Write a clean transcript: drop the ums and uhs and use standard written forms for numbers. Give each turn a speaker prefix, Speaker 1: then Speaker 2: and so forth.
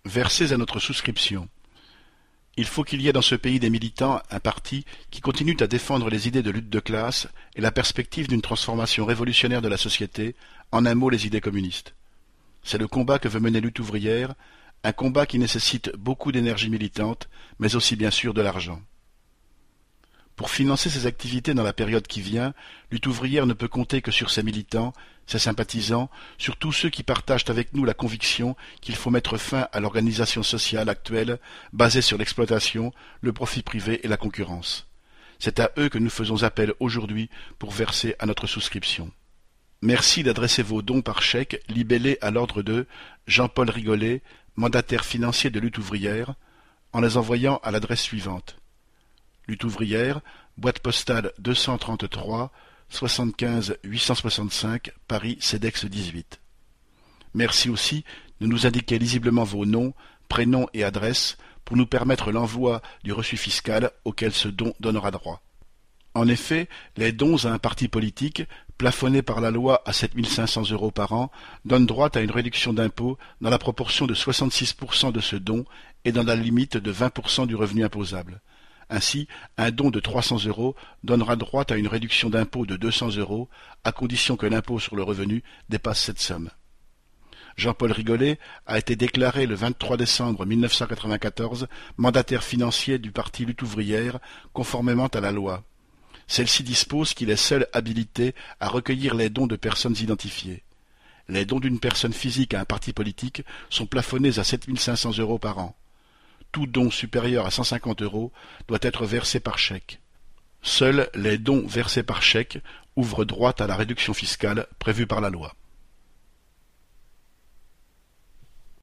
Speaker 1: Versez à notre souscription. Il faut qu'il y ait dans ce pays des militants, un parti, qui continuent à défendre les idées de lutte de classe et la perspective d'une transformation révolutionnaire de la société, en un mot les idées communistes. C'est le combat que veut mener Lutte ouvrière, un combat qui nécessite beaucoup d'énergie militante, mais aussi bien sûr de l'argent. Pour financer ses activités dans la période qui vient, Lutte ouvrière ne peut compter que sur ses militants, ses sympathisants, sur tous ceux qui partagent avec nous la conviction qu'il faut mettre fin à l'organisation sociale actuelle basée sur l'exploitation, le profit privé et la concurrence. C'est à eux que nous faisons appel aujourd'hui pour verser à notre souscription. Merci d'adresser vos dons par chèque libellé à l'ordre de Jean-Paul Rigolet, mandataire financier de Lutte ouvrière, en les envoyant à l'adresse suivante. Lutte ouvrière, boîte postale 233, 75 865, Paris CEDEX 18. Merci aussi de nous indiquer lisiblement vos noms, prénoms et adresses pour nous permettre l'envoi du reçu fiscal auquel ce don donnera droit. En effet, les dons à un parti politique, plafonnés par la loi à 7 500 € par an, donnent droit à une réduction d'impôt dans la proportion de 66% de ce don et dans la limite de 20% du revenu imposable. Ainsi, un don de 300 € donnera droit à une réduction d'impôt de 200 €, à condition que l'impôt sur le revenu dépasse cette somme. Jean-Paul Rigolet a été déclaré le 23 décembre 1994 mandataire financier du parti Lutte ouvrière, conformément à la loi. Celle-ci dispose qu'il est seul habilité à recueillir les dons de personnes identifiées. Les dons d'une personne physique à un parti politique sont plafonnés à 7 500 € par an. Tout don supérieur à 150 € doit être versé par chèque. Seuls les dons versés par chèque ouvrent droit à la réduction fiscale prévue par la loi.